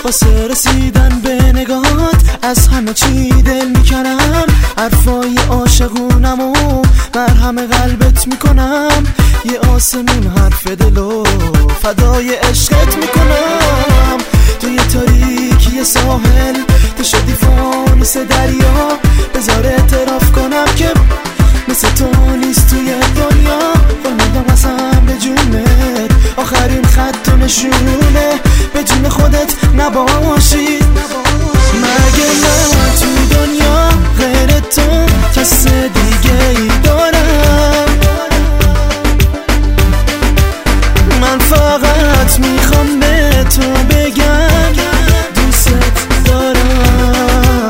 واسه رسیدن به نگاهات از همه چی دل میکنم، حرفای عاشقونمو مرهم قلبت میکنم، یه آسمون حرف دلو فدای عشقت میکنم. توی تاریکی ساحل تو شدی فانوس دریا، بذار اعتراف کنم که مثل تو نیست توی دنیا. میدم قسم به جونت آخرین خط و نشونه به جون خودت نباشی. مگه من تو دنیا غیر تو کس دیگه ای دارم؟ من فقط میخوام به تو بگم دوست دارم.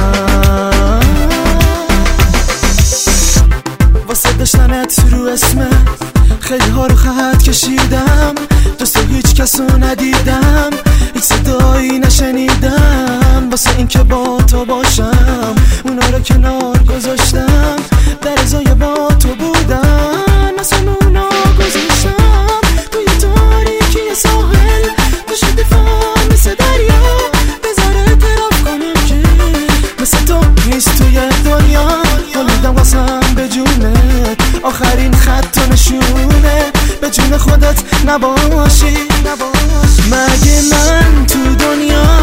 واسه داشتنت رو اسمه خیلی ها رو خط کشیدم، جز تو هیچ کس رو ندیدم، هیچ صدایی نشنیدم. واسه این که با تو باشم اونا رو کنار گذاشتم، در ازای با تو بودن مثلا اونا گذاشتم. توی تاریکی ساحل تو شدی فانوس دریا، بذار اعتراف کنیم که مثل تو نیست توی دنیا. میدم قسم به جونت آخرین خط و نشونه به جون خودت نباشی. مگه من تو دنیا